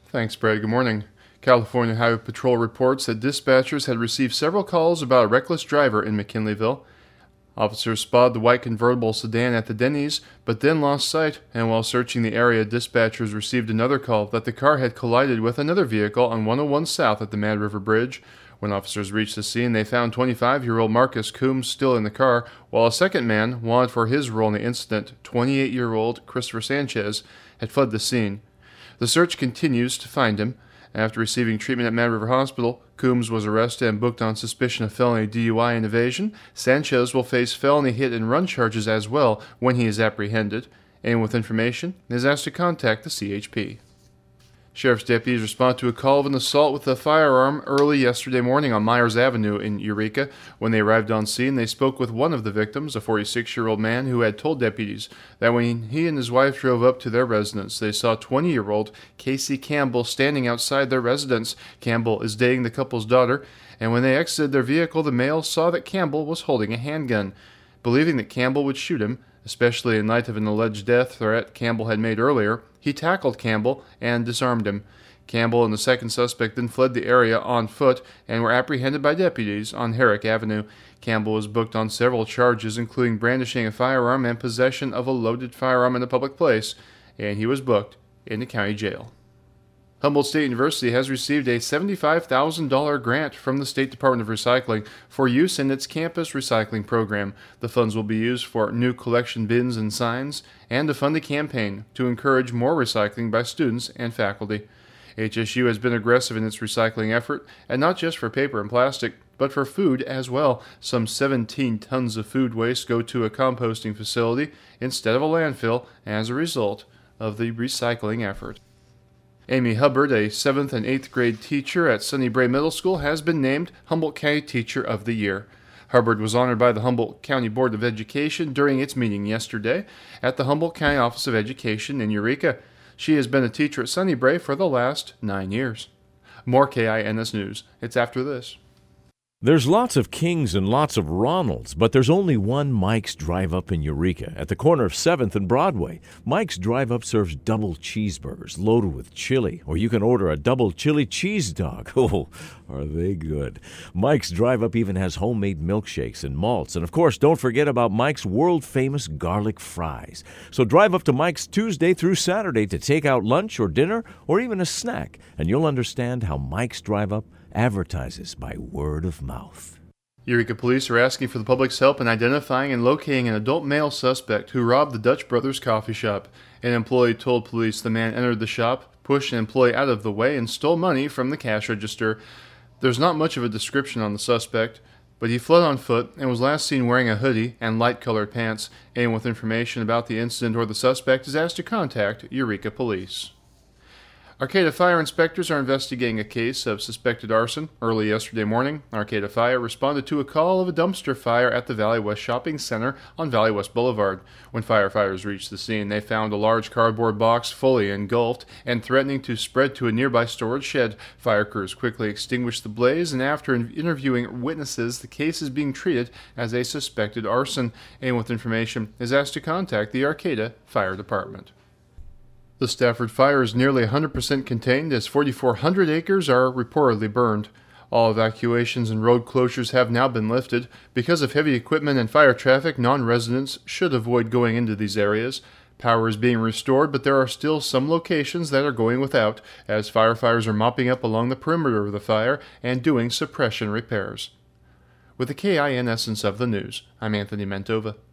Thanks, Brad. Good morning. California Highway Patrol reports that dispatchers had received several calls about a reckless driver in McKinleyville. Officers spotted the white convertible sedan at the Denny's, but then lost sight, and while searching the area, dispatchers received another call that the car had collided with another vehicle on 101 South at the Mad River Bridge. When officers reached the scene, they found 25-year-old Marcus Coombs still in the car, while a second man, wanted for his role in the incident, 28-year-old Christopher Sanchez, had fled the scene. The search continues to find him. After receiving treatment at Mad River Hospital, Coombs was arrested and booked on suspicion of felony DUI and evasion. Sanchez will face felony hit-and-run charges as well when he is apprehended. Anyone with information is asked to contact the CHP. Sheriff's deputies responded to a call of an assault with a firearm early yesterday morning on Myers Avenue in Eureka. When they arrived on scene, they spoke with one of the victims, a 46-year-old man who had told deputies that when he and his wife drove up to their residence, they saw 20-year-old Casey Campbell standing outside their residence. Campbell is dating the couple's daughter, and when they exited their vehicle, the male saw that Campbell was holding a handgun. Believing that Campbell would shoot him, especially in light of an alleged death threat Campbell had made earlier, he tackled Campbell and disarmed him. Campbell and the second suspect then fled the area on foot and were apprehended by deputies on Herrick Avenue. Campbell was booked on several charges, including brandishing a firearm and possession of a loaded firearm in a public place, and he was booked in the county jail. Humboldt State University has received a $75,000 grant from the State Department of Recycling for use in its campus recycling program. The funds will be used for new collection bins and signs and to fund a campaign to encourage more recycling by students and faculty. HSU has been aggressive in its recycling effort, and not just for paper and plastic, but for food as well. Some 17 tons of food waste go to a composting facility instead of a landfill as a result of the recycling effort. Amy Hubbard, a 7th and 8th grade teacher at Sunny Brae Middle School, has been named Humboldt County Teacher of the Year. Hubbard was honored by the Humboldt County Board of Education during its meeting yesterday at the Humboldt County Office of Education in Eureka. She has been a teacher at Sunny Brae for the last 9 years. More KINS News. It's after this. There's lots of Kings and lots of Ronalds, but there's only one Mike's Drive-Up in Eureka at the corner of 7th and Broadway. Mike's Drive-Up serves double cheeseburgers loaded with chili, or you can order a double chili cheese dog. Oh, are they good. Mike's Drive-Up even has homemade milkshakes and malts. And, of course, don't forget about Mike's world-famous garlic fries. So drive up to Mike's Tuesday through Saturday to take out lunch or dinner or even a snack, and you'll understand how Mike's Drive-Up advertises by word of mouth. Eureka police are asking for the public's help in identifying and locating an adult male suspect who robbed the Dutch Brothers coffee shop. An employee told police the man entered the shop, pushed an employee out of the way, and stole money from the cash register. There's not much of a description on the suspect, but he fled on foot and was last seen wearing a hoodie and light-colored pants. Anyone with information about the incident or the suspect is asked to contact Eureka Police. Arcata Fire inspectors are investigating a case of suspected arson. Early yesterday morning, Arcata Fire responded to a call of a dumpster fire at the Valley West Shopping Center on Valley West Boulevard. When firefighters reached the scene, they found a large cardboard box fully engulfed and threatening to spread to a nearby storage shed. Fire crews quickly extinguished the blaze, and after interviewing witnesses, the case is being treated as a suspected arson. Anyone with information is asked to contact the Arcata Fire Department. The Stafford fire is nearly 100% contained as 4,400 acres are reportedly burned. All evacuations and road closures have now been lifted. Because of heavy equipment and fire traffic, non-residents should avoid going into these areas. Power is being restored, but there are still some locations that are going without, as firefighters are mopping up along the perimeter of the fire and doing suppression repairs. With the KIN essence of the news, I'm Anthony Mentova.